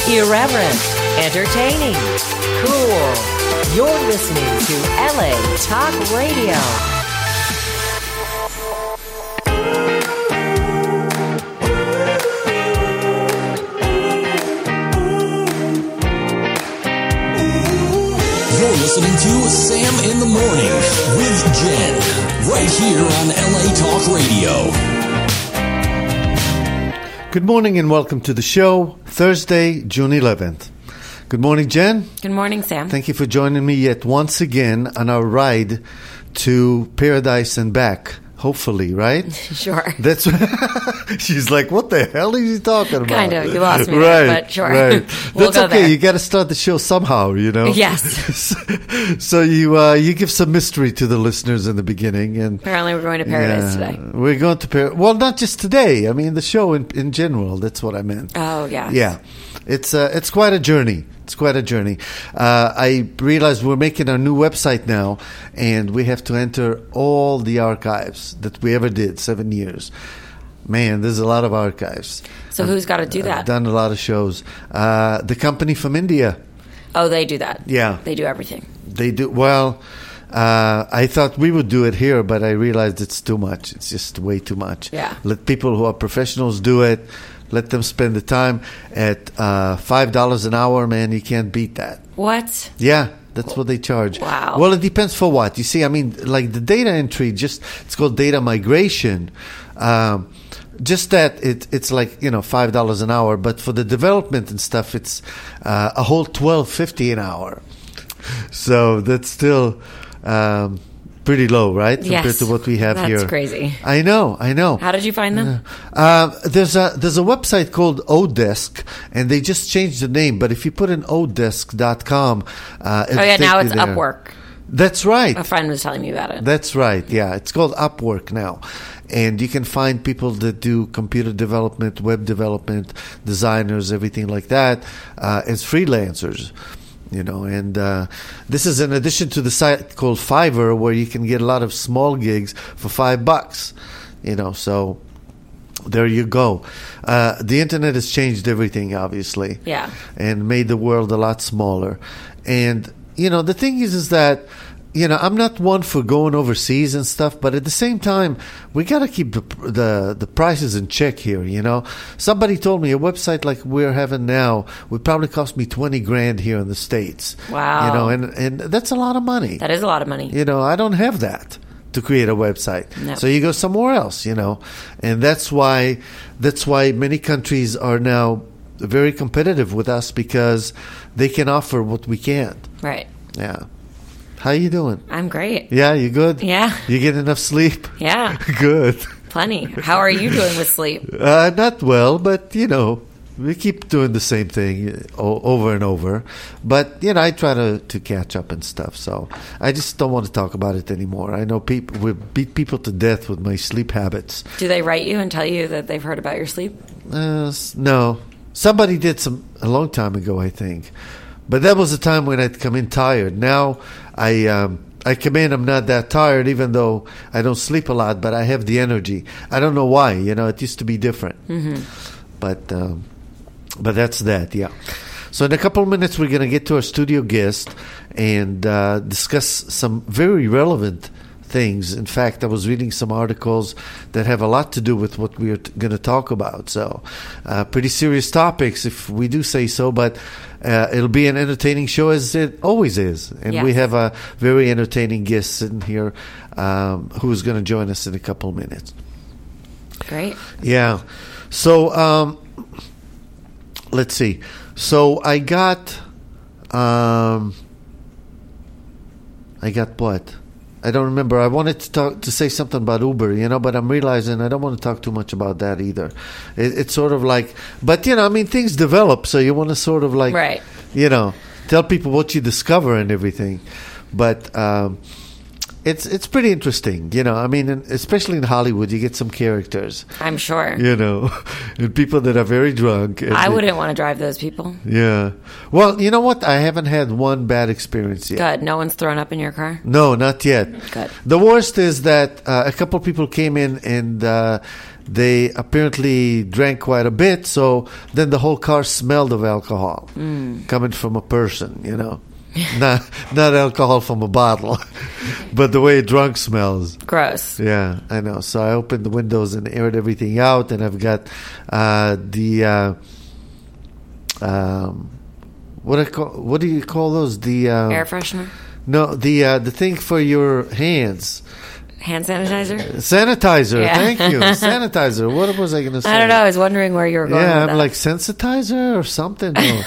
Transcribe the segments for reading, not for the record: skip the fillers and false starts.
Irreverent, entertaining, cool. You're listening to LA Talk Radio. You're listening to Sam in the Morning with Jen, right here on LA Talk Radio. Good morning and welcome to the show, Thursday, June 11th. Good morning, Jen. Good morning, Sam. Thank you for joining me yet once again on our ride to paradise and back. Hopefully, right? Sure. That's she's like, what the hell is he talking about? Kind of. You lost me right, there, but sure. Right. We'll That's go okay. there. You got to start the show somehow, you know? Yes. So you give some mystery to the listeners in the beginning. And Apparently we're going to paradise today. We're going to paradise. Well, not just today. I mean, the show in general. That's what I meant. Oh, yeah. Yeah. It's quite a journey. It's quite a journey. I realized we're making our new website now, and we have to enter all the archives that we ever did, 7 years. Man, there's a lot of archives. So who's got to do that? I've done a lot of shows. The company from India. Oh, they do that. Yeah. They do everything. They do. Well, I thought we would do it here, but I realized it's too much. It's just way too much. Yeah. Let people who are professionals do it. Let them spend the time at $5 an hour, man. You can't beat that. What? Yeah, that's what they charge. Wow. Well, it depends for what. You see, I mean, like the data entry, it's called data migration. Just that it's like, $5 an hour. But for the development and stuff, it's a whole $12.50 an hour. So that's still pretty low, right? Yes. Compared to what we have here. That's crazy. I know. How did you find them? There's a website called Odesk, and they just changed the name. But if you put in odesk.com, Now it's Upwork. That's right. A friend was telling me about it. That's right. Yeah, it's called Upwork now, and you can find people that do computer development, web development, designers, everything like that, as freelancers. And this is in addition to the site called Fiverr, where you can get a lot of small gigs for $5. So there you go. The internet has changed everything, obviously. Yeah. And made the world a lot smaller. And the thing is that I'm not one for going overseas and stuff, but at the same time, we got to keep the prices in check here. Somebody told me a website like we're having now would probably cost me $20,000 here in the States. Wow. And that's a lot of money. That is a lot of money. I don't have that to create a website. No. So you go somewhere else. And that's why many countries are now very competitive with us, because they can offer what we can't. Right. Yeah. How you doing? I'm great. Yeah, you good? Yeah. You get enough sleep? Yeah. Good. Plenty. How are you doing with sleep? Not well, but, we keep doing the same thing over and over. But, I try to catch up and stuff. So I just don't want to talk about it anymore. I know we beat people to death with my sleep habits. Do they write you and tell you that they've heard about your sleep? No. Somebody did a long time ago, I think. But that was a time when I'd come in tired. Now I come in, I'm not that tired, even though I don't sleep a lot, but I have the energy. I don't know why. It used to be different. Mm-hmm. But that's that, yeah. So in a couple of minutes, we're going to get to our studio guest and discuss some very relevant things. In fact, I was reading some articles that have a lot to do with what we're going to talk about. So pretty serious topics, if we do say so, but it'll be an entertaining show, as it always is. And Yes. we have a very entertaining guest sitting here who's going to join us in a couple of minutes. Great. Yeah. So let's see. So I got what? I don't remember. I wanted to say something about Uber, but I'm realizing I don't want to talk too much about that either. It's sort of like, but things develop, so you want to sort of like, right. Tell people what you discover and everything. But it's pretty interesting, you know. I mean, especially in Hollywood, you get some characters, I'm sure. you know, and people that are very drunk. And I wouldn't want to drive those people. Yeah. Well, you know what? I haven't had one bad experience yet. Good. No one's thrown up in your car? No, not yet. Good. The worst is that a couple of people came in and they apparently drank quite a bit, so then the whole car smelled of alcohol coming from a person, you know. Not alcohol from a bottle, but the way drunk smells. Gross. Yeah, I know. So I opened the windows and aired everything out, and I've got the what do you call those? The Air freshener? no, the thing for your hands. Hand sanitizer? Sanitizer. Yeah. Thank you. Sanitizer. What was I going to say? I don't know. I was wondering where you were going Yeah, with I'm that. like sensitizer or something. No.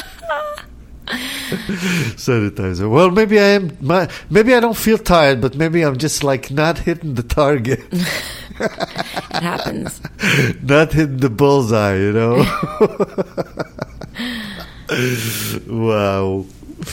Sanitizer. Well, maybe I am. Maybe I don't feel tired, but maybe I'm just like not hitting the target, It happens. not hitting the bullseye. You know. Wow.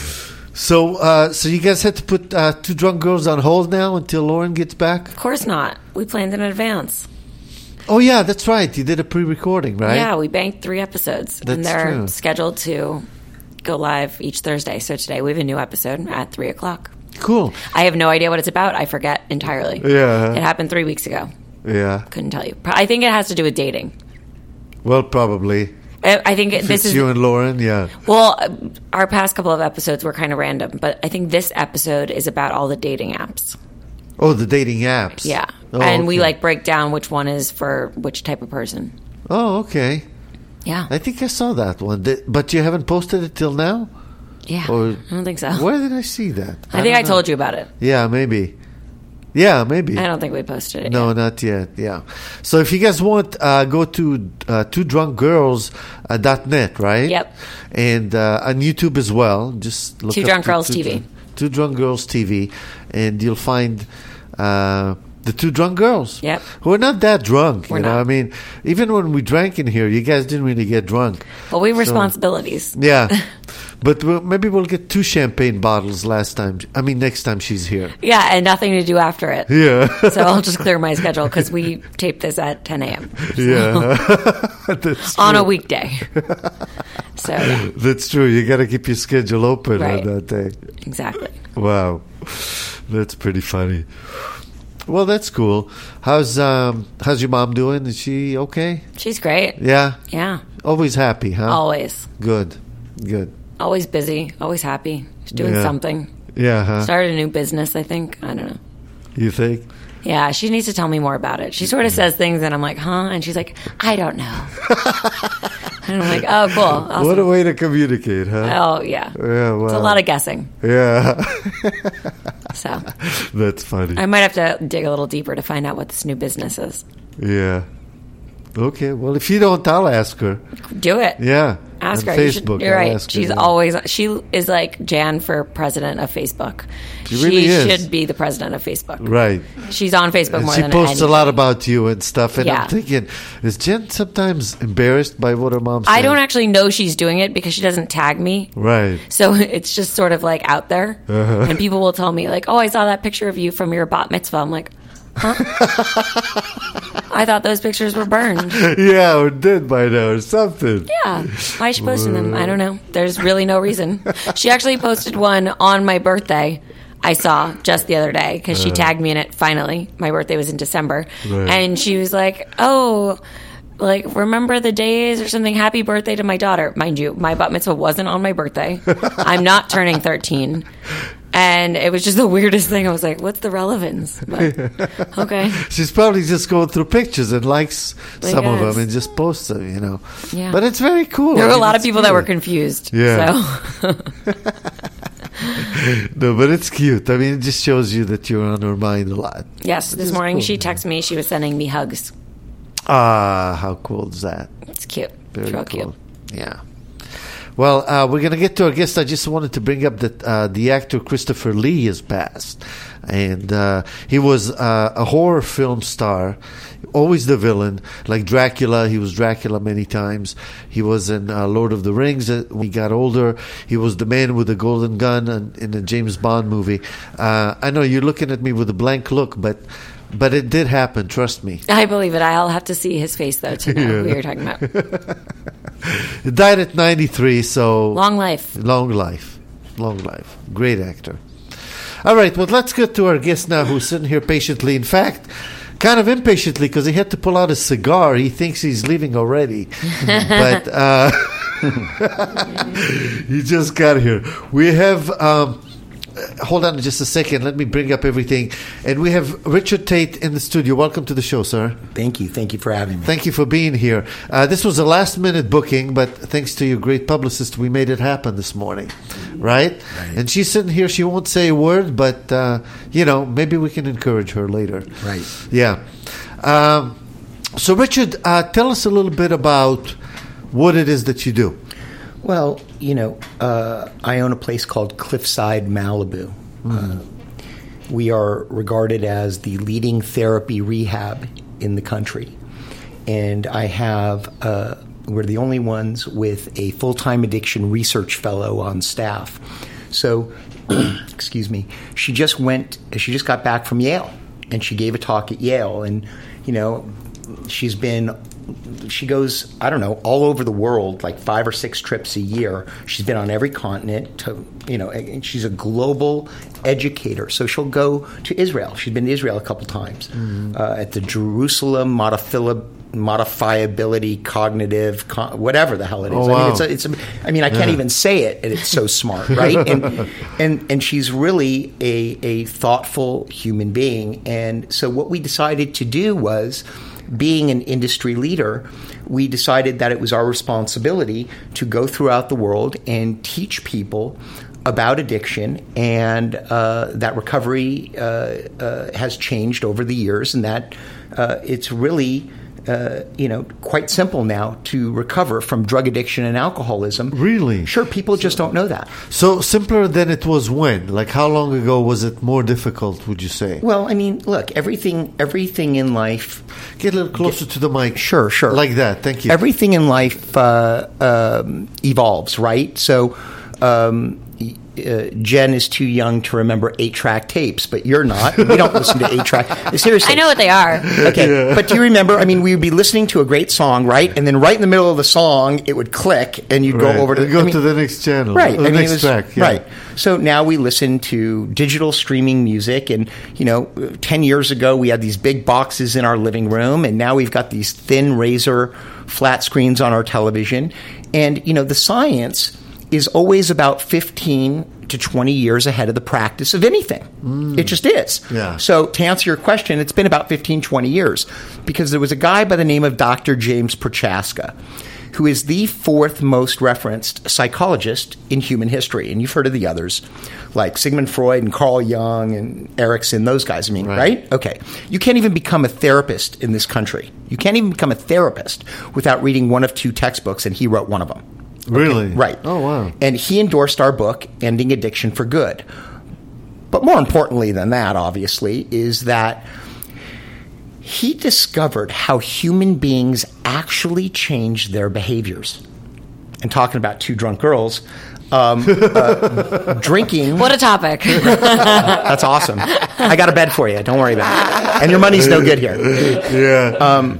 So, so you guys had to put Two Drunk Girls on hold now until Lauren gets back? Of course not. We planned in advance. Oh yeah, that's right. You did a pre-recording, right? Yeah, we banked 3 episodes. That's and they're true. scheduled to go live each Thursday. So today we have a new episode at 3 o'clock. Cool. I have no idea what it's about. I forget entirely. Yeah. It happened 3 weeks ago. Yeah. Couldn't tell you. I think it has to do with dating. Well, probably. I think If this it's is... you and Lauren, yeah. Well, our past couple of episodes were kind of random, but I think this episode is about all the dating apps. Oh, the dating apps. Yeah. Oh, and we okay. like break down which one is for which type of person. Oh, okay. Yeah. I think I saw that one. But you haven't posted it till now? Yeah. Or I don't think so. Where did I see that? I think I told you about it. Yeah, maybe. Yeah, maybe. I don't think we posted it No, yet. not yet. Yeah. So if you guys want, go to twodrunkgirls.net, right? Yep. And on YouTube as well. Just look Two up Drunk Girls TV. Two Drunk Girls TV, and you'll find the Two Drunk Girls. Yep. Who are not that drunk. We're you know, not. I mean, even when we drank in here, you guys didn't really get drunk. But we have responsibilities. Yeah. But maybe we'll get 2 champagne bottles next time she's here. Yeah, and nothing to do after it. Yeah. So I'll just clear my schedule because we tape this at 10 a.m. Yeah. That's on a true. weekday. So, yeah, That's true. You got to keep your schedule open Right. on that day. exactly. Wow. That's pretty funny. Well, that's cool. How's your mom doing? Is she okay? She's great. Yeah. Yeah, Always happy, huh? always. Good. Always busy, always happy. She's doing Yeah. something. Yeah, huh? Started a new business, I think. I don't know. You think? Yeah, she needs to tell me more about it. She sort of says things and I'm like, huh? And she's like, I don't know. And I'm like, oh, cool. Awesome. What a way to communicate, huh? Oh, yeah. Yeah, wow. It's a lot of guessing. Yeah. So That's funny. I might have to dig a little deeper to find out what this new business is. Yeah. Okay. Well, if you don't, I'll ask her. Do it. Yeah. Ask on her. Facebook. You're I'll right. ask her, She's yeah. always. She is like Jan for president of Facebook. She really is. should be the president of Facebook. Right. She's on Facebook And more she than posts a anybody. lot about you and stuff. And Yeah. I'm thinking, is Jen sometimes embarrassed by what her mom says? I don't actually know she's doing it because she doesn't tag me. Right. So it's just sort of like out there. Uh-huh. And people will tell me, like, oh, I saw that picture of you from your bat mitzvah. I'm like, huh? I thought those pictures were burned. Yeah, or dead by now or something. Yeah. Why is she posting them? I don't know. There's really no reason. She actually posted one on my birthday. I saw just the other day because she tagged me in it finally. My birthday was in December. Right. And she was like, oh, like, remember the days or something? Happy birthday to my daughter. Mind you, my bat mitzvah wasn't on my birthday. I'm not turning 13. And it was just the weirdest thing. I was like, what's the relevance? But, okay. She's probably just going through pictures and likes I some of guess. them and just posts them, you know. Yeah. But it's very cool. There were I a mean, lot of it's people that were cute. confused. Yeah. So. No, but it's cute. I mean, it just shows you that you're on her mind a lot. Yes, this is morning cool. she texted me. She was sending me hugs. Ah, how cool is that? It's cute. Very It's real cool. cute. Yeah. Well, we're going to get to our guest. I just wanted to bring up that the actor Christopher Lee has passed. And he was a horror film star, always the villain, like Dracula. He was Dracula many times. He was in Lord of the Rings when he got older. He was the man with the golden gun in the James Bond movie. I know you're looking at me with a blank look, but it did happen, trust me. I believe it. I'll have to see his face, though, to know who you're talking about. He died at 93, so... Long life. Long life. Long life. Great actor. All right, well, let's get to our guest now, who's sitting here patiently. In fact, kind of impatiently, because he had to pull out a cigar. He thinks he's leaving already. But he just got here. We have... hold on just a second. Let me bring up everything. And we have Richard Tate in the studio. Welcome to the show, sir. Thank you. Thank you for having me. Thank you for being here. This was a last-minute booking, but thanks to your great publicist, we made it happen this morning, right? And she's sitting here. She won't say a word, but, maybe we can encourage her later. Right. Yeah. So, Richard, tell us a little bit about what it is that you do. Well, I own a place called Cliffside Malibu. We are regarded as the leading therapy rehab in the country. And we're the only ones with a full-time addiction research fellow on staff. So, excuse me, she just got back from Yale, and she gave a talk at Yale. And, she goes, all over the world, like 5 or 6 trips a year. She's been on every continent, and she's a global educator. So she'll go to Israel. She's been to Israel a couple times at the Jerusalem Modifiability Cognitive, whatever the hell it is. Oh, wow. I can't even say it, and it's so smart, right? And she's really a thoughtful human being. And so what we decided to do was, being an industry leader, we decided that it was our responsibility to go throughout the world and teach people about addiction, and that recovery has changed over the years, and that it's really quite simple now to recover from drug addiction and alcoholism. Really? Sure, people just don't know that. So simpler than it was when? Like how long ago was it more difficult, would you say? Well, look, everything in life... Get a little closer to the mic. Sure. Like that, thank you. Everything in life evolves, right? So... Jen is too young to remember 8-track tapes, but you're not. We don't listen to 8-track. Seriously. I know what they are. Okay, yeah. But do you remember, we would be listening to a great song, right? And then right in the middle of the song, it would click, and you'd go over to... to the next channel. Right. The next track. Yeah. Right. So now we listen to digital streaming music, and, 10 years ago, we had these big boxes in our living room, and now we've got these thin razor flat screens on our television. And, the science is always about 15 to 20 years ahead of the practice of anything. It just is. Yeah. So to answer your question, it's been about 15, 20 years, because there was a guy by the name of Dr. James Prochaska, who is the 4th most referenced psychologist in human history. And you've heard of the others, like Sigmund Freud and Carl Jung and Erickson, those guys, right? Okay. You can't even become a therapist in this country. You can't even become a therapist without reading one of 2 textbooks, and he wrote one of them. Really? Right. Oh, wow. And he endorsed our book, Ending Addiction for Good. But more importantly than that, obviously, is that he discovered how human beings actually change their behaviors. And talking about 2 drunk girls, drinking... What a topic. That's awesome. I got a bed for you. Don't worry about it. And your money's no good here. Yeah.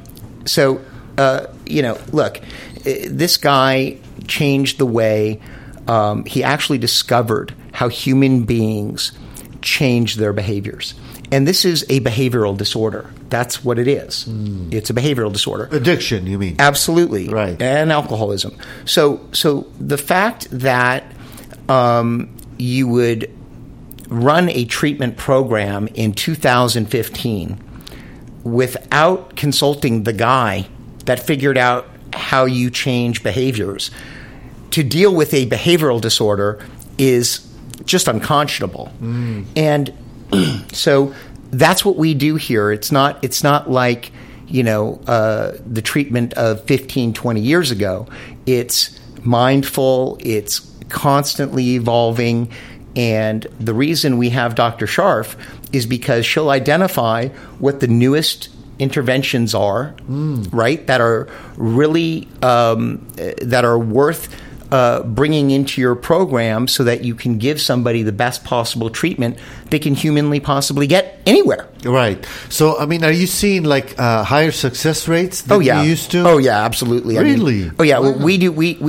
Look, this guy changed the way he actually discovered how human beings change their behaviors. And this is a behavioral disorder. That's what it is. It's a behavioral disorder. Addiction, you mean? Absolutely. Right. And alcoholism. So the fact that you would run a treatment program in 2015 without consulting the guy that figured out how you change behaviors to deal with a behavioral disorder is just unconscionable. And so that's what we do here. It's not like, the treatment of 15, 20 years ago. It's mindful. It's constantly evolving. And the reason we have Dr. Scharf is because she'll identify what the newest interventions are, right, that are really that are worth bringing into your program so that you can give somebody the best possible treatment they can humanly possibly get anywhere. Right. So, I mean, are you seeing like higher success rates than you used to? Oh yeah, absolutely. Really? I mean, well, we do. We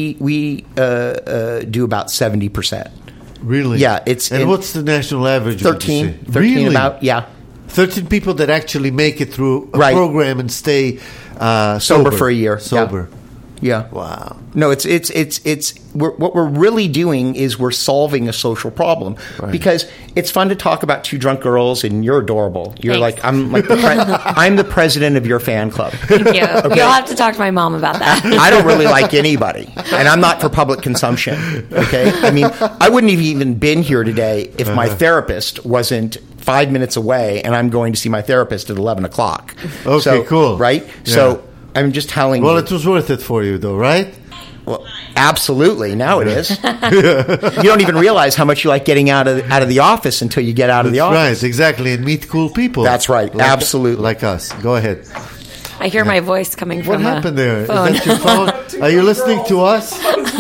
do about 70%. Really? Yeah. And what's the national average? 13 really? About, yeah. 13 people that actually make it through a right. program and stay sober for a year. Sober. Yeah. Wow. No, it's what we're really doing is we're solving a social problem, right. Because it's fun to talk about two drunk girls and you're adorable. You're Thanks. I'm the president of your fan club. Thank you. Okay. You'll have to talk to my mom about that. I don't really like anybody, and I'm not for public consumption. Okay. I mean, I wouldn't have even been here today if my therapist wasn't 5 minutes away, and I'm going to see my therapist at 11 o'clock. Okay, so, cool. Right? Yeah. So I'm just telling you. Well, it was worth it for you, though, right? Well, absolutely. Now it is. You don't even realize how much you like getting out of the office until you get out of the office. Right, exactly, and meet cool people. That's right. Absolutely. Like us. Go ahead. I hear my voice coming from What happened there? phone. Is that your phone? Are you listening to us?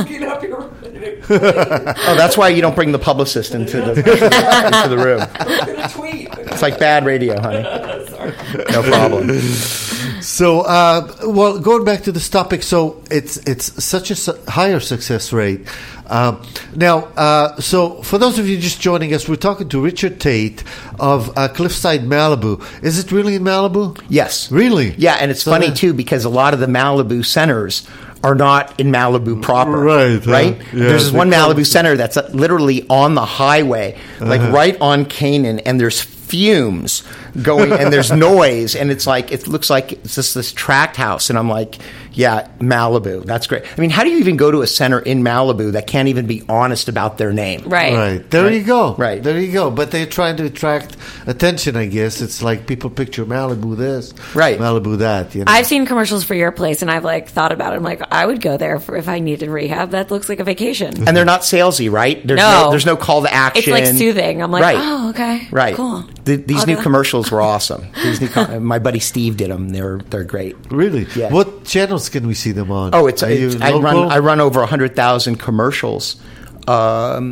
Oh, that's why you don't bring the publicist into the room. It's like bad radio, honey. No problem. So, well, going back to this topic, so it's such a higher success rate. Now, so for those of you just joining us, we're talking to Richard Tate of Cliffside Malibu. Is it really in Malibu? Yes. Really? Yeah, and it's funny, too, because a lot of the Malibu centers are not in Malibu proper. Right. Right? Yeah, there's this one Malibu center that's literally on the highway, like right on Canaan, and there's fumes going and there's noise, and it's like, it looks like it's just this tract house, and I'm like, yeah, Malibu, that's great. I mean, how do you even go to a center in Malibu that can't even be honest about their name? Right. There you go. Right. There you go. But they're trying to attract attention, I guess. It's like people picture Malibu this, right, Malibu that. You know? I've seen commercials for your place, and I've like thought about it. I'm like, I would go there if I needed rehab. That looks like a vacation. And they're not salesy, right? There's no call to action. It's like soothing. I'm like, right. Oh, okay, right, cool. These new commercials were awesome. My buddy Steve did them. They're great. Really? Yeah. What channels can we see them on? Oh, I run over 100,000 commercials a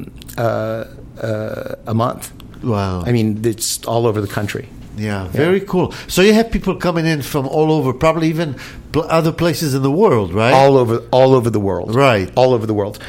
month. Wow. I mean, it's all over the country. Yeah, very cool. So you have people coming in from all over, probably even other places in the world, right? All over the world. Right. All over the world.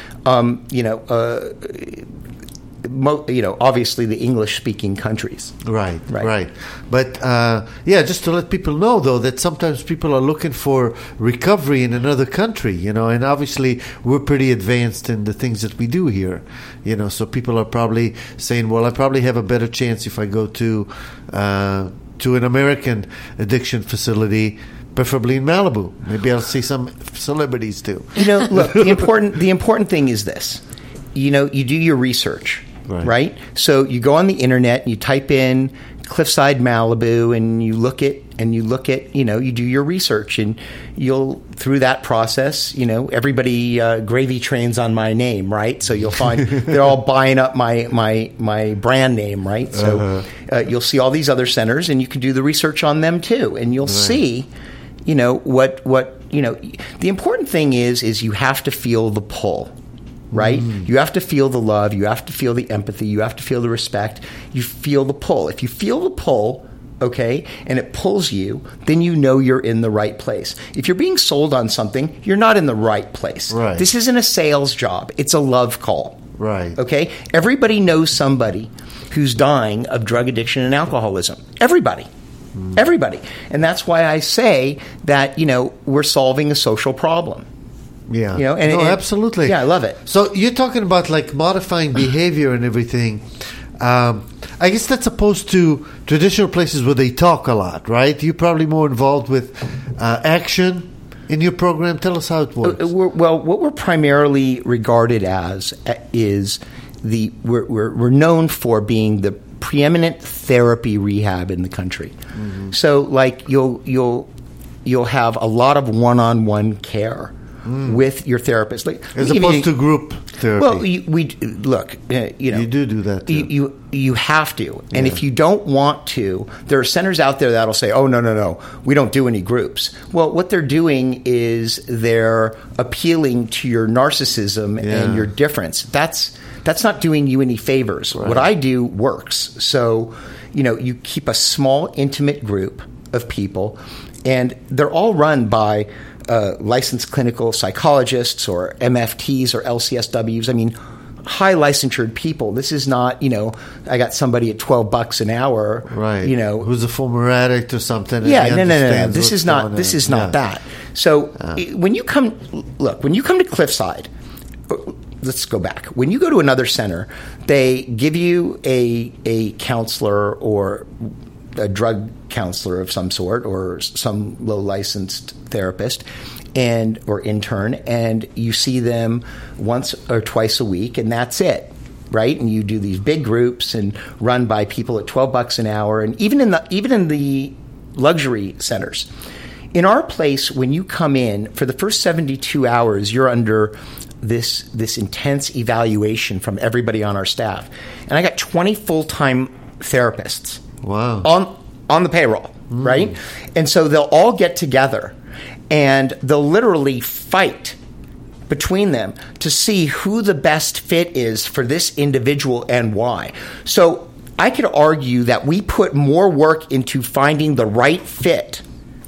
Obviously the English-speaking countries. Right. But, just to let people know, though, that sometimes people are looking for recovery in another country, and obviously we're pretty advanced in the things that we do here, so people are probably saying, well, I probably have a better chance if I go to an American addiction facility, preferably in Malibu. Maybe I'll see some celebrities, too. Look, the important thing is this. You do your research. Right? So you go on the internet and you type in Cliffside Malibu and you look at, you do your research, and through that process, everybody gravy trains on my name, right? So you'll find they're all buying up my brand name, right? So you'll see all these other centers, and you can do the research on them too, and you'll see, the important thing is you have to feel the pull. Right? You have to feel the love. You have to feel the empathy. You have to feel the respect. You feel the pull. If you feel the pull, okay, and it pulls you, then you know you're in the right place. If you're being sold on something, you're not in the right place. Right. This isn't a sales job. It's a love call. Right. Okay? Everybody knows somebody who's dying of drug addiction and alcoholism. Everybody. Everybody. And that's why I say that, we're solving a social problem. Yeah. Absolutely. Yeah, I love it. So you're talking about like modifying behavior and everything. I guess that's opposed to traditional places where they talk a lot, right? You're probably more involved with action in your program. Tell us how it works. What we're primarily regarded as is we're known for being the preeminent therapy rehab in the country. Mm-hmm. So like you'll have a lot of one-on-one care with your therapist. Like, As opposed to group therapy. Well, we look. You do that too. You have to, and if you don't want to, there are centers out there that'll say, "Oh, no, we don't do any groups." Well, what they're doing is they're appealing to your narcissism and your difference. That's not doing you any favors. Right. What I do works. So, you keep a small, intimate group of people, and they're all run by licensed clinical psychologists or MFTs or LCSWs. I mean, high licensured people. This is not, I got somebody at $12 an hour, right? Who's a former addict or something. Yeah, no. This is not that. So when you come to Cliffside, let's go back. When you go to another center, they give you a counselor or a drug counselor of some sort or some low licensed therapist or intern, and you see them once or twice a week, and that's it, right? And you do these big groups and run by people at $12 an hour, and even in the luxury centers. In our place, when you come in for the first 72 hours, you're under this intense evaluation from everybody on our staff, and I got 20 full-time therapists. Wow. On the payroll, right? And so they'll all get together and they'll literally fight between them to see who the best fit is for this individual and why. So I could argue that we put more work into finding the right fit,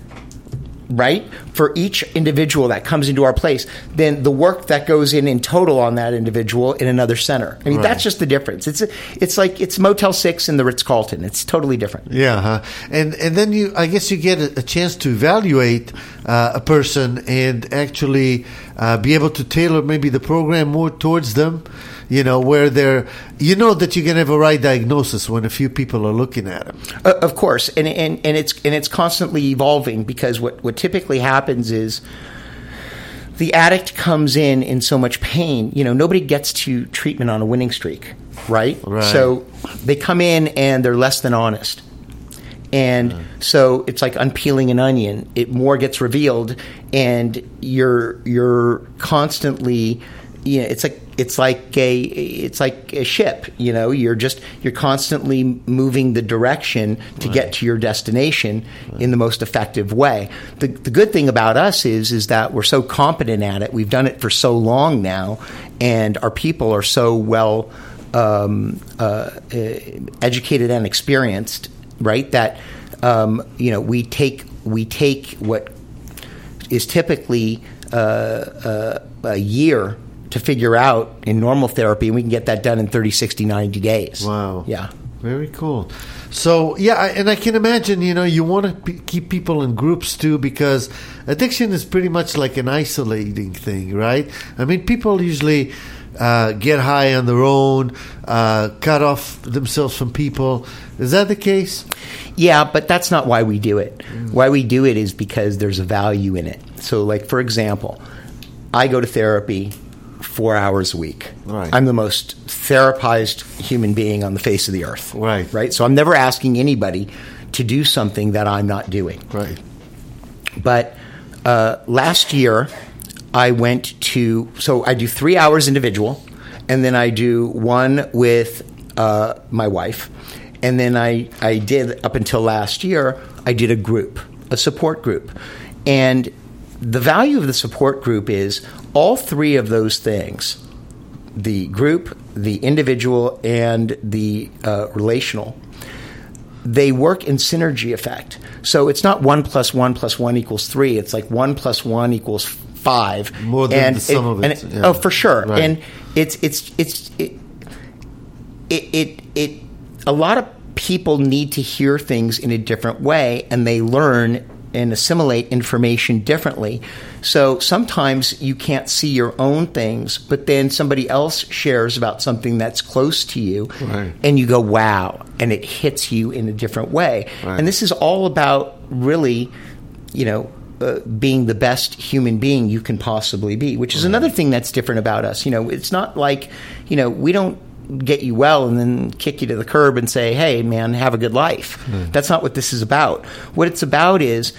right, for each individual that comes into our place than the work that goes in total on that individual in another center. I mean, that's just the difference. It's Motel 6 and the Ritz-Carlton. It's totally different. Yeah, and then I guess you get a chance to evaluate a person and actually be able to tailor maybe the program more towards them. Where that you're going to have a right diagnosis when a few people are looking at them. Of course, and it's constantly evolving, because what typically happens is the addict comes in so much pain. Nobody gets to treatment on a winning streak, right? So they come in and they're less than honest. And so it's like unpeeling an onion. It more gets revealed, and you're constantly, it's like a ship. You're constantly moving the direction to get to your destination in the most effective way. The good thing about us is that we're so competent at it. We've done it for so long now, and our people are so well educated and experienced, right? That we take what is typically a year to figure out in normal therapy, and we can get that done in 30, 60, 90 days. Wow. Yeah. Very cool. So, and I can imagine, you want to keep people in groups too, because addiction is pretty much like an isolating thing, right? I mean, people usually get high on their own, cut off themselves from people. Is that the case? Yeah, but that's not why we do it. Why we do it is because there's a value in it. So, like, for example, I go to therapy 4 hours a week. Right. I'm the most therapized human being on the face of the earth. Right. So I'm never asking anybody to do something that I'm not doing. Right. But last year, I do 3 hours individual, and then I do one with my wife. And then I did, up until last year, I did a support group. And the value of the support group is all three of those things, the group, the individual, and the relational, they work in synergy effect. So it's not 1 + 1 + 1 = 3. It's like 1 + 1 = 5. More than the sum of it. Oh, for sure. Right. And a lot of people need to hear things in a different way, and they learn and assimilate information differently. So sometimes you can't see your own things, but then somebody else shares about something that's close to you, right, and you go, wow, and it hits you in a different way. Right. And this is all about really, being the best human being you can possibly be, which is another thing that's different about us. It's not like, we don't get you well and then kick you to the curb and say, hey, man, have a good life. That's not what this is about. What it's about is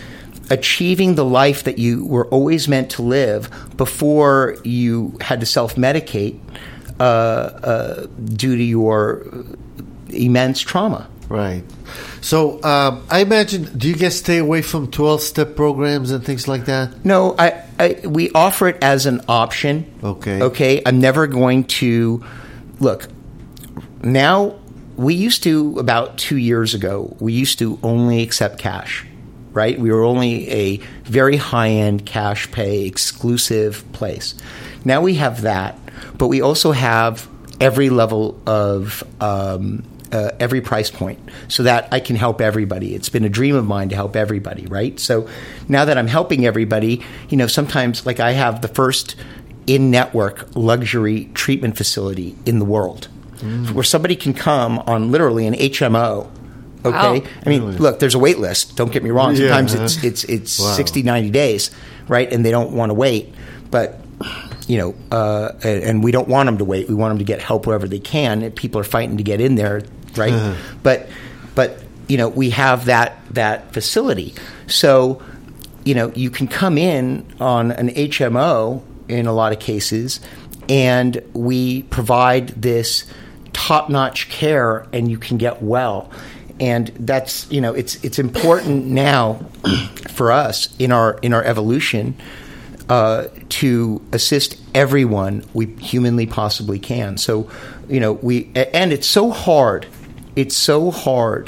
achieving the life that you were always meant to live before you had to self-medicate due to your immense trauma. Right. So I imagine, do you guys stay away from 12-step programs and things like that? No, we offer it as an option. Okay. Okay. I'm never going to look. Now, we used to, about 2 years ago, we used to only accept cash. Right? We were only a very high-end cash pay exclusive place. Now we have that, but we also have every level of every price point, so that I can help everybody. It's been a dream of mine to help everybody, right? So now that I'm helping everybody, sometimes, like, I have the first in-network luxury treatment facility in the world, where somebody can come on literally an HMO. Okay. Wow. I mean, look, there's a wait list. Don't get me wrong. Sometimes it's Wow. 60, 90 days, right? And they don't want to wait. But, and we don't want them to wait. We want them to get help wherever they can. And people are fighting to get in there, right? But we have that facility. So, you can come in on an HMO in a lot of cases, and we provide this top-notch care, and you can get well. And that's, it's important now for us in our evolution to assist everyone we humanly possibly can. So, and it's so hard. It's so hard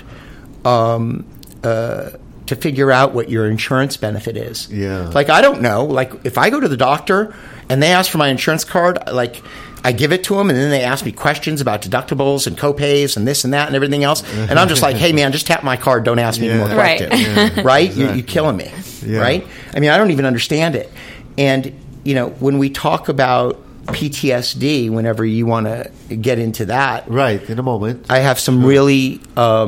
to figure out what your insurance benefit is. Yeah. Like, I don't know. Like, if I go to the doctor and they ask for my insurance card, like, I give it to them, and then they ask me questions about deductibles and copays and this and that and everything else. And I'm just like, hey, man, just tap my card. Don't ask me any more Right. questions. Right? You're killing me. Yeah. Right? I mean, I don't even understand it. And, when we talk about PTSD, whenever you want to get into that. Right, in a moment. I have some really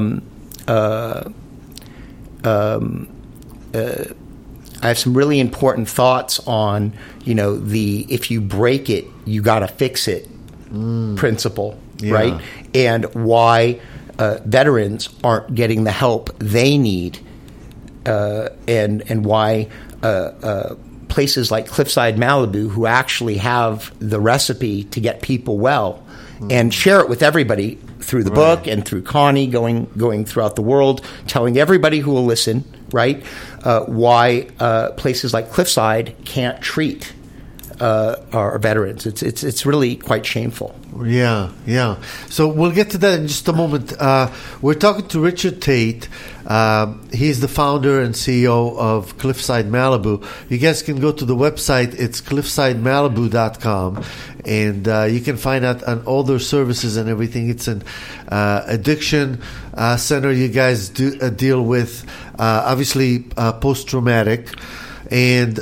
I have some really important thoughts on, the if you break it, you got to fix it principle, right? And why veterans aren't getting the help they need, and why places like Cliffside Malibu, who actually have the recipe to get people well, and share it with everybody through the book and through Connie, going throughout the world, telling everybody who will listen, right, why places like Cliffside can't treat our veterans. It's really quite shameful. Yeah. So we'll get to that in just a moment. We're talking to Richard Tate. He's the founder and CEO of Cliffside Malibu. You guys can go to the website. It's cliffsidemalibu.com, and you can find out on all their services and everything. It's an addiction center. You guys deal with obviously post-traumatic, and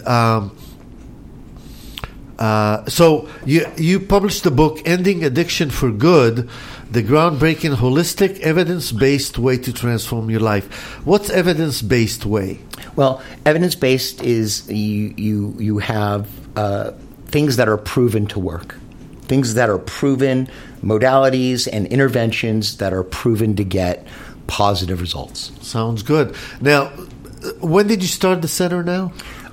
so you published the book Ending Addiction for Good, the groundbreaking holistic evidence-based way to transform your life. What's evidence-based way? Well, evidence-based is you have things that are proven to work, things that are proven, modalities and interventions that are proven to get positive results. Sounds good. Now, when did you start the center now?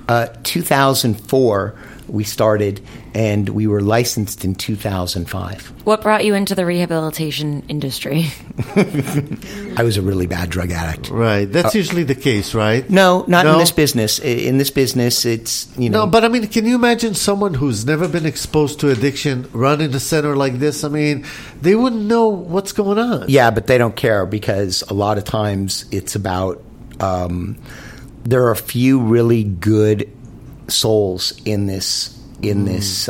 2004 we started, and we were licensed in 2005. What brought you into the rehabilitation industry? I was a really bad drug addict. Right. That's usually the case, right? No, not in this business. In this business, it's, No, but I mean, can you imagine someone who's never been exposed to addiction running a center like this? I mean, they wouldn't know what's going on. Yeah, but they don't care, because a lot of times it's about there are a few really good souls in this industry,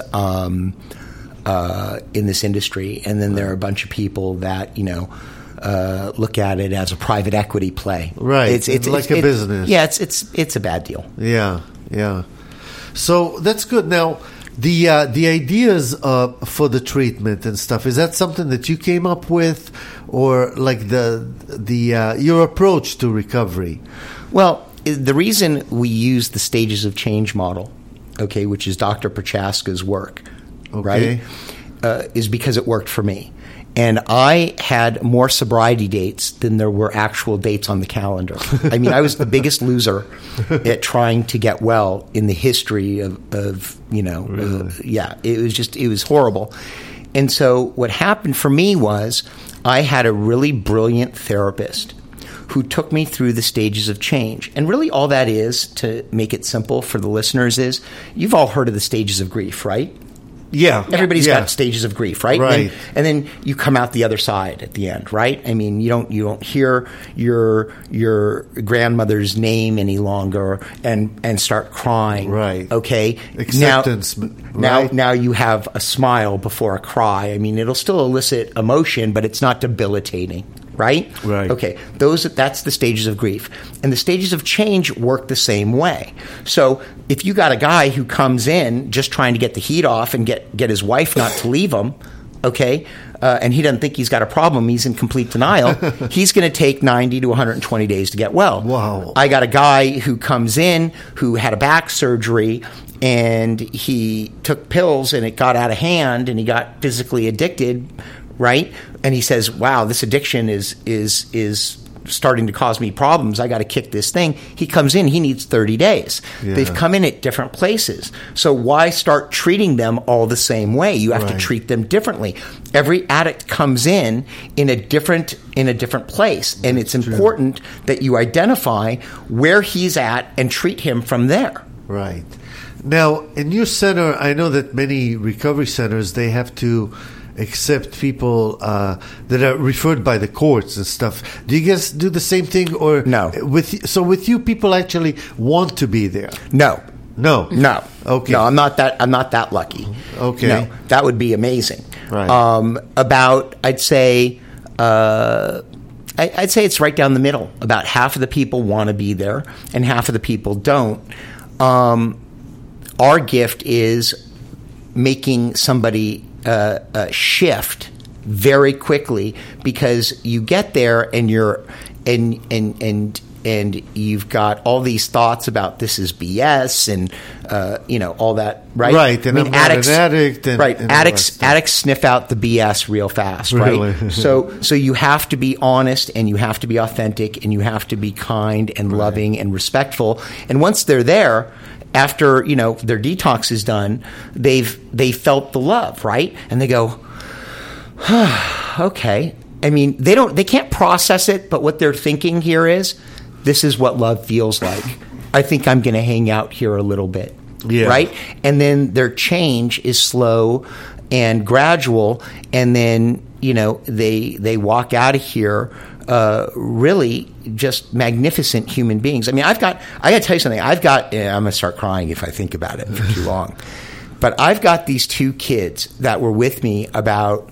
and then there are a bunch of people that look at it as a private equity play. Right, it's like a business. Yeah, it's a bad deal. Yeah. So that's good. Now, the ideas for the treatment and stuff, is that something that you came up with, or like the your approach to recovery? Well, the reason we use the stages of change model, okay, which is Dr. Prochaska's work, right, is because it worked for me. And I had more sobriety dates than there were actual dates on the calendar. I mean, I was the biggest loser at trying to get well in the history of Really? it was horrible. And so what happened for me was I had a really brilliant therapist who took me through the stages of change. And really all that is, to make it simple for the listeners, is you've all heard of the stages of grief, right? Yeah. Everybody's Yeah. got stages of grief, right? Right. And then you come out the other side at the end, right? I mean, you don't hear your grandmother's name any longer and start crying. Right. Okay. Acceptance, right? Now you have a smile before a cry. I mean, it'll still elicit emotion, but it's not debilitating. Right? Right. Okay. That's the stages of grief. And the stages of change work the same way. So if you got a guy who comes in just trying to get the heat off and get his wife not to leave him, okay, and he doesn't think he's got a problem, he's in complete denial, he's going to take 90 to 120 days to get well. Wow. I got a guy who comes in who had a back surgery and he took pills and it got out of hand and he got physically addicted, right? And he says, wow, this addiction is starting to cause me problems. I got to kick this thing. He comes in, he needs 30 days. Yeah. They've come in at different places. So why start treating them all the same way? You have to Right. treat them differently. Every addict comes in a different place. And it's important that you identify where he's at and treat him from there. Right. Now, in your center, I know that many recovery centers, they have to accept people that are referred by the courts and stuff. Do you guys do the same thing, or No? With you, people actually want to be there. No. No. Okay. No, I'm not that lucky. Okay. No, that would be amazing. Right. I'd say it's right down the middle. About half of the people want to be there, and half of the people don't. Our gift is making somebody shift very quickly, because you get there and and you've got all these thoughts about this is BS and all that, right? Right, and I'm not an addict, and right? and all that Addicts stuff. sniff out the BS real fast, Really? right? So you have to be honest, and you have to be authentic, and you have to be kind and loving and respectful. And once they're there, after their detox is done, they felt the love, right? And they go, okay. I mean, they can't process it, but what they're thinking here is, this is what love feels like. I think I'm going to hang out here a little bit, Yeah. right? And then their change is slow and gradual, and then they walk out of here really just magnificent human beings. I mean, I got to tell you something. I'm going to start crying if I think about it for too long. But I've got these two kids that were with me about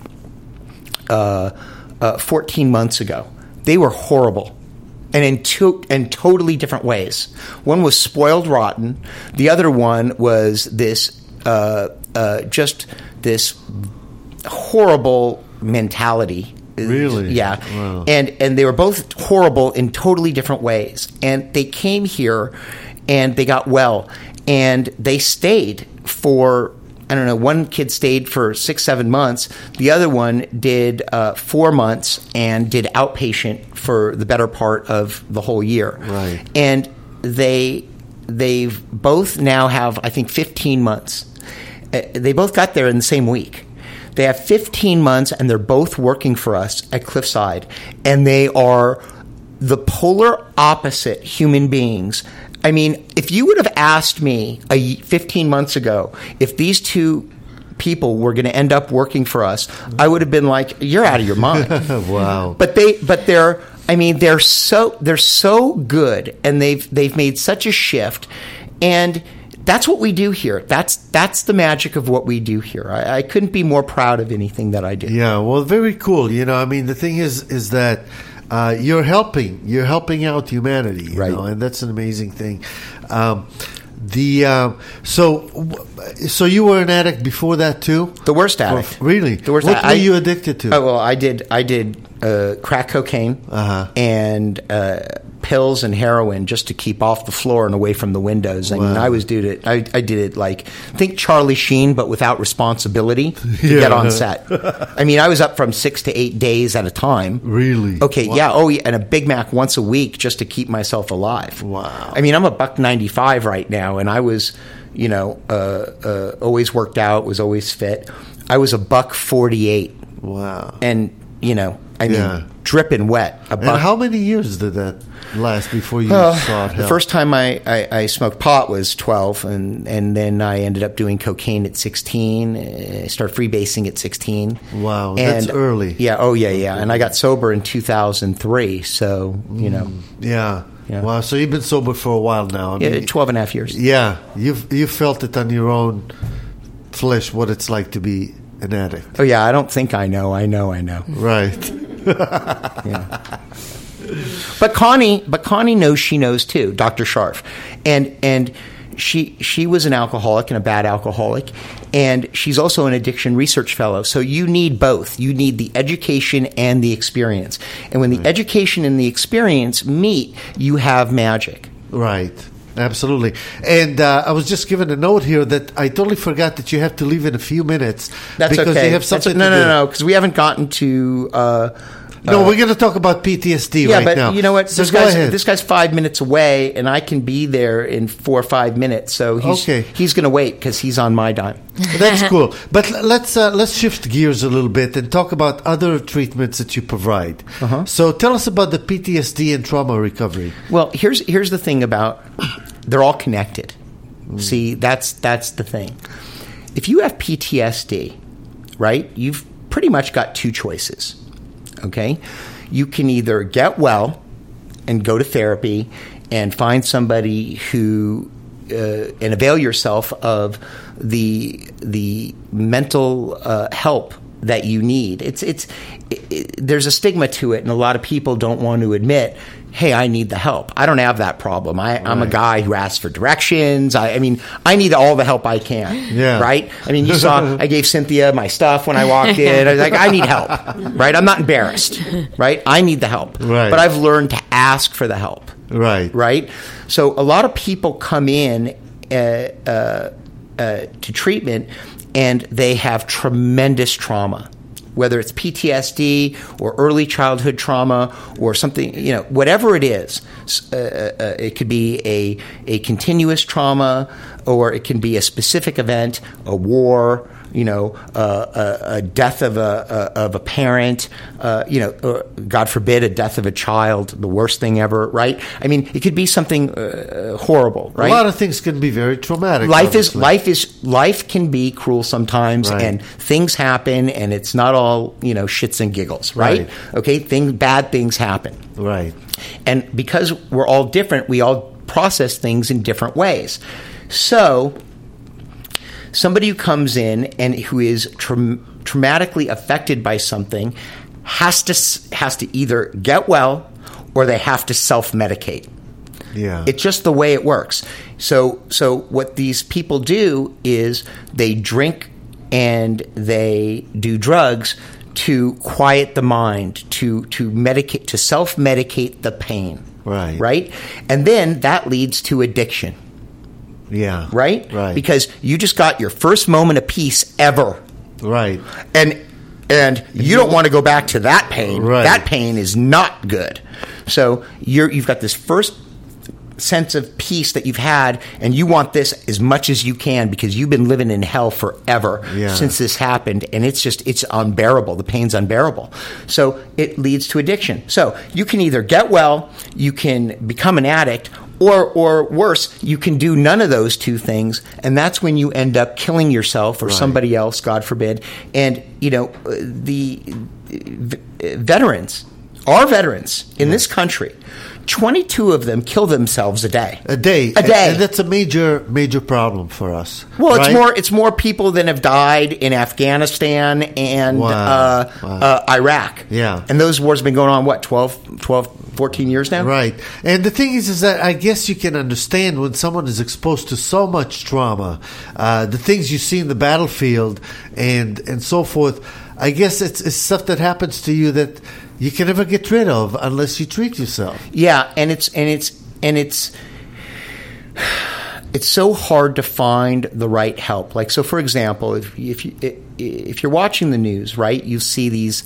14 months ago. They were horrible, and in totally different ways. One was spoiled rotten. The other one was this just this horrible mentality. Really? Yeah. Wow. And they were both horrible in totally different ways. And they came here and they got well, and they stayed for, I don't know, one kid stayed for 6-7 months. The other one did 4 months and did outpatient for the better part of the whole year. Right. And they both now have, I think, 15 months. They both got there in the same week. They have 15 months, and they're both working for us at Cliffside. And they are the polar opposite human beings. I mean, if you would have asked me 15 months ago if these two people were going to end up working for us, I would have been like, "You're out of your mind." Wow. But they're so good, and they've made such a shift, and that's what we do here. That's the magic of what we do here. I couldn't be more proud of anything that I do. Yeah, well, very cool. I mean, the thing is that you're helping out humanity, Right. and that's an amazing thing. So you were an addict before that too? The worst addict. Really? The worst What addict. were you addicted to? Oh, well, I did crack cocaine Uh-huh. and pills and heroin just to keep off the floor and away from the windows. I mean, Wow. I did it like, think Charlie Sheen, but without responsibility to get on set. I mean, I was up from 6 to 8 days at a time. Really? Okay, Wow. yeah. Oh, yeah, and a Big Mac once a week just to keep myself alive. Wow. I mean, I'm a $195 right now, and I was, always worked out, was always fit. I was a $148, Wow. and Yeah. dripping wet. And how many years did that last before you sought help? The first time I smoked pot was 12, and then I ended up doing cocaine at 16. I started freebasing at 16. Wow, And- that's early. Yeah, oh yeah. And I got sober in 2003, so, Yeah. Yeah. Wow. So you've been sober for a while now. I mean, 12 and a half years. yeah. You've felt it on your own flesh what it's like to be an addict. Oh yeah, I don't think I know. I know. Right. Yeah. But Connie knows she knows too, Dr. Scharf. And she was an alcoholic and a bad alcoholic, and she's also an addiction research fellow. So you need both. You need the education and the experience. And when the education and the experience meet, you have magic. Right. Absolutely. And I was just given a note here that I totally forgot that you have to leave in a few minutes. That's because okay. you have something No, to do. no, because we haven't gotten to... No, we're going to talk about PTSD yeah, right but now. you know what? So This go ahead. guy's 5 minutes away, and I can be there in 4 or 5 minutes. So he's going to wait because he's on my dime. That's cool. But let's shift gears a little bit and talk about other treatments that you provide. Uh-huh. So tell us about the PTSD and trauma recovery. Well, here's the thing about they're all connected. See, that's the thing. If you have PTSD, right, you've pretty much got two choices. Okay, you can either get well and go to therapy and find somebody who and avail yourself of the mental help that you need. There's a stigma to it, and a lot of people don't want to admit, hey, I need the help. I don't have that problem. I'm a guy who asks for directions. I mean, I need all the help I can. Yeah. Right? I mean, you saw I gave Cynthia my stuff when I walked in. I was like, I need help. Right? I'm not embarrassed. Right? I need the help. Right. But I've learned to ask for the help. Right. Right? So a lot of people come in to treatment and they have tremendous trauma. Whether it's PTSD or early childhood trauma or something, whatever it is, it could be a continuous trauma, or it can be a specific event, a war, a death of a parent, or, God forbid, a death of a child, the worst thing ever, right? I mean, it could be something horrible, right? A lot of things can be very traumatic. Life can be cruel sometimes, Right. and things happen, and it's not all shits and giggles, right? Okay, bad things happen, Right. and because we're all different, we all process things in different ways. So, somebody who comes in and who is traumatically affected by something has to either get well or they have to self-medicate. Yeah. It's just the way it works. So what these people do is they drink and they do drugs to quiet the mind, to medicate, to self-medicate the pain. Right. Right? And then that leads to addiction. Yeah. Right? Right. Because you just got your first moment of peace ever. Right. And you don't want to go back to that pain. Right. That pain is not good. So you've got this first sense of peace that you've had, and you want this as much as you can because you've been living in hell forever since this happened, and it's unbearable. The pain's unbearable. So it leads to addiction. So you can either get well, you can become an addict, or worse, you can do none of those two things, and that's when you end up killing yourself or somebody else, God forbid. And the veterans, our veterans in this country, 22 of them kill themselves a day. A day. And that's a major problem for us. Well, right? it's more people than have died in Afghanistan and Iraq. Yeah. And those wars have been going on, 14 years now? Right. And the thing is that I guess you can understand when someone is exposed to so much trauma, the things you see in the battlefield and so forth. I guess it's stuff that happens to you that you can never get rid of unless you treat yourself. Yeah, and it's so hard to find the right help. Like, so for example, if you're watching the news, right, you see these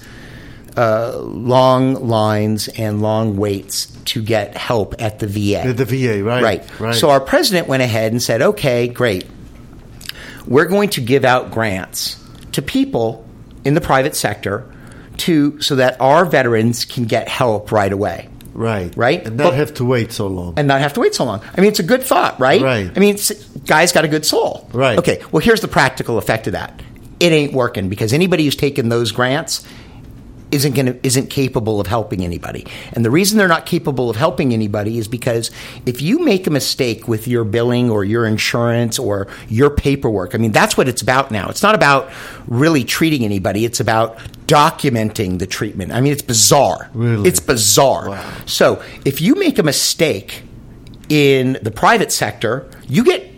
long lines and long waits to get help at the VA. At the VA, right. So our president went ahead and said, okay, great. We're going to give out grants to people in the private sector so that our veterans can get help right away. Right. And not have to wait so long. I mean, it's a good thought, right? Right. I mean, guy's got a good soul. Right. Okay, well, here's the practical effect of that. It ain't working, because anybody who's taken those grants isn't capable of helping anybody. And the reason they're not capable of helping anybody is because if you make a mistake with your billing or your insurance or your paperwork, I mean, that's what it's about now. It's not about really treating anybody. It's about documenting the treatment. I mean, it's bizarre. Really? It's bizarre. Wow. So if you make a mistake in the private sector, you get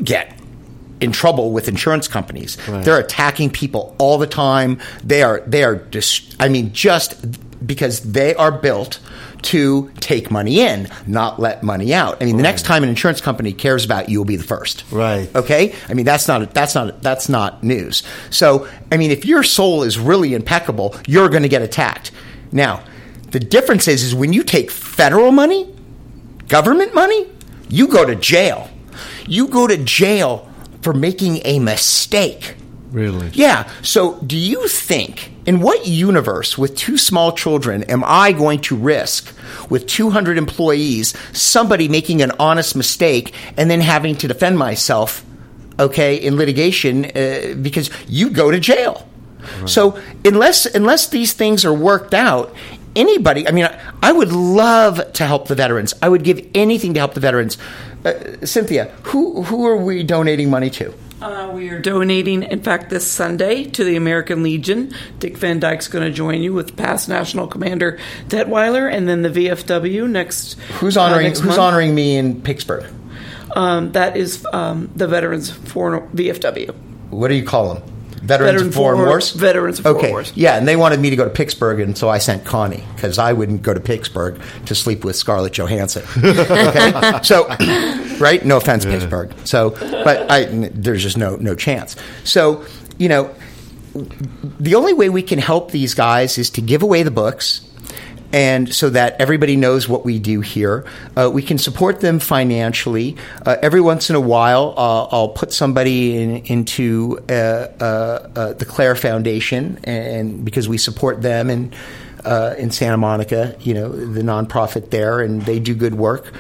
in trouble with insurance companies. Right. They're attacking people all the time. They are just because they are built to take money in, not let money out. I mean, the next time an insurance company cares about you will be the first. Right. Okay? I mean, that's not news. So, I mean, if your soul is really impeccable, you're going to get attacked. Now, the difference is when you take federal money, government money, you go to jail. You go to jail for making a mistake. Really? Yeah. So do you think, in what universe with 2 small children am I going to risk, with 200 employees, somebody making an honest mistake and then having to defend myself, okay, in litigation, because you go to jail? Right. So unless these things are worked out, anybody, I mean, I would love to help the veterans. I would give anything to help the veterans. Cynthia, who are we donating money to? We are donating, in fact, this Sunday to the American Legion. Dick Van Dyke's going to join you with past National Commander Detweiler, and then the VFW next. Who's honoring me in Pittsburgh? That is the Veterans for VFW. What do you call them? Veterans of Foreign Wars? Veterans of Foreign Wars. Yeah, and they wanted me to go to Pittsburgh, and so I sent Connie, because I wouldn't go to Pittsburgh to sleep with Scarlett Johansson. Okay? So, right? No offense, Pittsburgh. So, but there's just no chance. So, you know, the only way we can help these guys is to give away the books, and so that everybody knows what we do here. We can support them financially. Every once in a while, I'll put somebody into the Claire Foundation, and because we support them in Santa Monica, you know, the nonprofit there, and they do good work,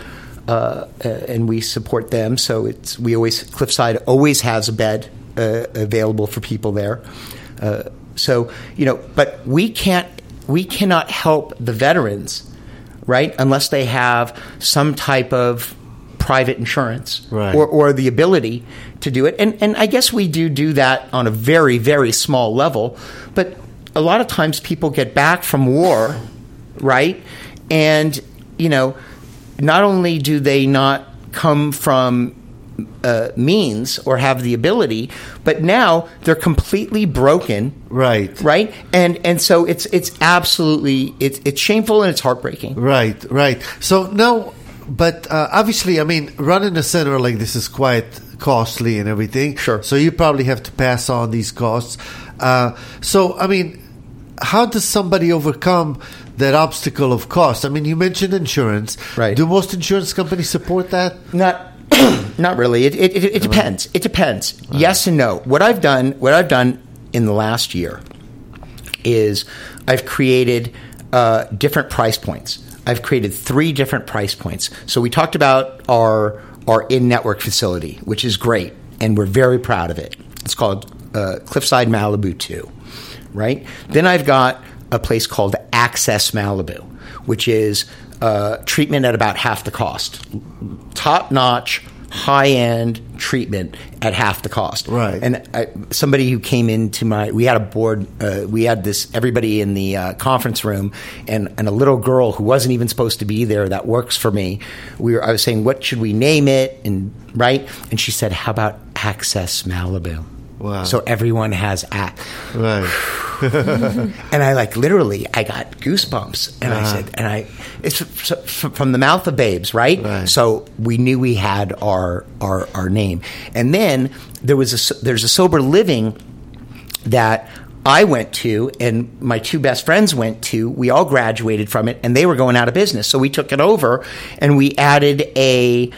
and we support them. So Cliffside always has a bed available for people there. So, you know, but we cannot help the veterans, right, unless they have some type of private insurance, right, or the ability to do it. And I guess we do that on a very, very small level. But a lot of times people get back from war, right, and, you know, not only do they not come from means or have the ability, but now they're completely broken. Right. And so it's absolutely, it's shameful and it's heartbreaking. Right. So now, but obviously, I mean, running a center like this is quite costly and everything. Sure. So you probably have to pass on these costs. So, I mean, how does somebody overcome that obstacle of cost? I mean, you mentioned insurance. Right. Do most insurance companies support that? Not really. It depends. It depends. Right. Yes and no. What I've done in the last year is I've created different price points. I've created 3 different price points. So we talked about our in-network facility, which is great, and we're very proud of it. It's called Cliffside Malibu 2, right? Then I've got a place called Access Malibu, which is treatment at about half the cost. Top-notch, high-end treatment at half the cost. Right. And somebody who came into we had a board, we had everybody in the conference room, and a little girl who wasn't even supposed to be there that works for me. I was saying, what should we name it? And and she said, how about Access Malibu? Wow. So everyone has Right. And I literally, I got goosebumps. And I said, it's from the mouth of babes, right? So we knew we had our name. And then there's a sober living that I went to, and my two best friends went to. We all graduated from it, and they were going out of business. So we took it over, and we added a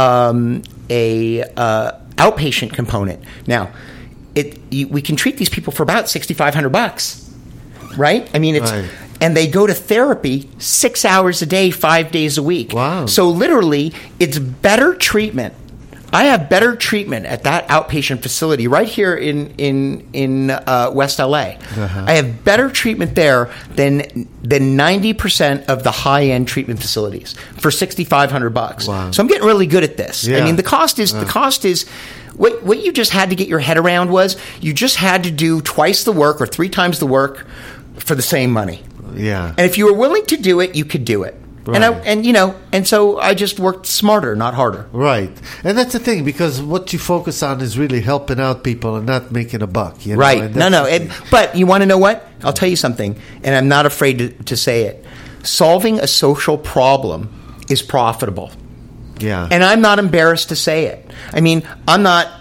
outpatient component. Now, we can treat these people for about $6,500, right? I mean, and they go to therapy 6 hours a day, 5 days a week. Wow! So literally, it's better treatment. I have better treatment at that outpatient facility right here in West LA. I have better treatment there than 90% of the high end treatment facilities for $6,500. Wow. So I'm getting really good at this. Yeah. I mean, the cost is what you just had to get your head around was you just had to do twice the work or 3 times the work for the same money. Yeah. And if you were willing to do it, you could do it. Right. And so I just worked smarter, not harder. Right. And that's the thing, because what you focus on is really helping out people and not making a buck. You know? Right. But you want to know what? I'll tell you something, and I'm not afraid to say it. Solving a social problem is profitable. Yeah. And I'm not embarrassed to say it. I mean, I'm not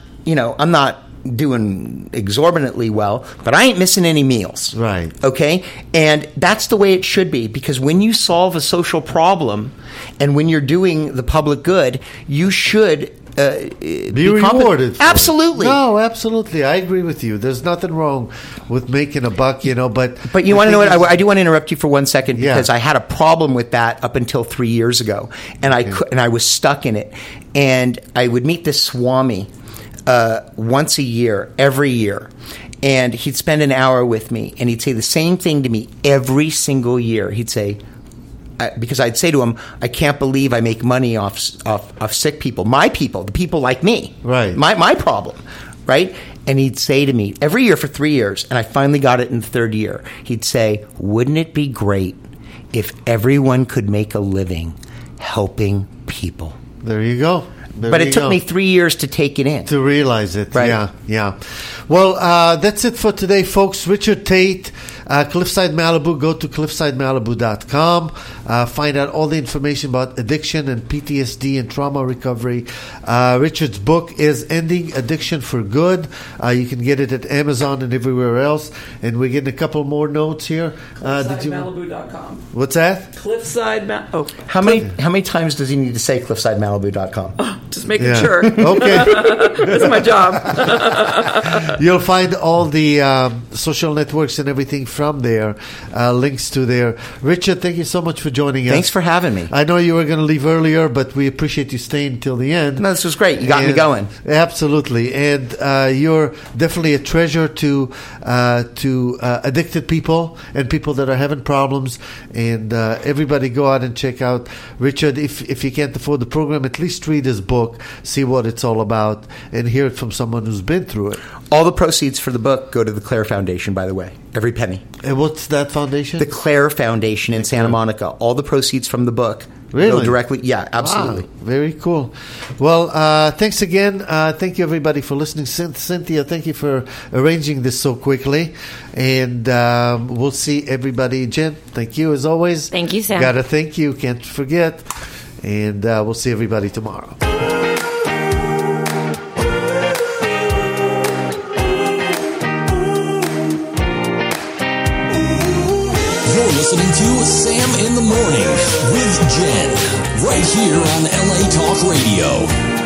doing exorbitantly well, but I ain't missing any meals. Right. Okay? And that's the way it should be, because when you solve a social problem and when you're doing the public good, you should be rewarded for absolutely. It. No, absolutely. I agree with you. There's nothing wrong with making a buck, but you want to know what? I do want to interrupt you for 1 second, because I had a problem with that up until 3 years ago, and I was stuck in it. And I would meet this Swami once a year, every year. And he'd spend an hour with me, and he'd say the same thing to me every single year. He'd say, because I'd say to him, I can't believe I make money off sick people. My people, the people like me. Right. My problem, right? And he'd say to me, every year for 3 years, and I finally got it in the third year, he'd say, wouldn't it be great if everyone could make a living helping people? There you go. But it took me 3 years to take it in. To realize it. Right. Yeah. Well, that's it for today, folks. Richard Tate, Cliffside Malibu. Go to cliffsidemalibu.com. Find out all the information about addiction and PTSD and trauma recovery. Richard's book is Ending Addiction for Good. You can get it at Amazon and everywhere else. And we're getting a couple more notes here. CliffsideMalibu.com. What's that? How many times does he need to say CliffsideMalibu.com? Just making sure. Okay. That's my job. You'll find all the social networks and everything from there, links to there. Richard, thank you so much for joining us. Thanks for having me. I know you were going to leave earlier, but we appreciate you staying till the end. No, this was great. You got me going. Absolutely. And you're definitely a treasure to addicted people and people that are having problems. And everybody go out and check out Richard. If you can't afford the program, at least read his book, see what it's all about, and hear it from someone who's been through it. All the proceeds for the book go to the Claire Foundation, by the way. Every penny. And what's that foundation? The Claire Foundation in Santa Monica. All the proceeds from the book really go directly. Yeah, absolutely. Wow, very cool. Well, thanks again. Thank you, everybody, for listening. Cynthia, thank you for arranging this so quickly. And we'll see everybody. Jen, thank you as always. Thank you, Sam. Gotta thank you. Can't forget. And we'll see everybody tomorrow. You're listening to Sam in the Morning with Jen, right here on LA Talk Radio.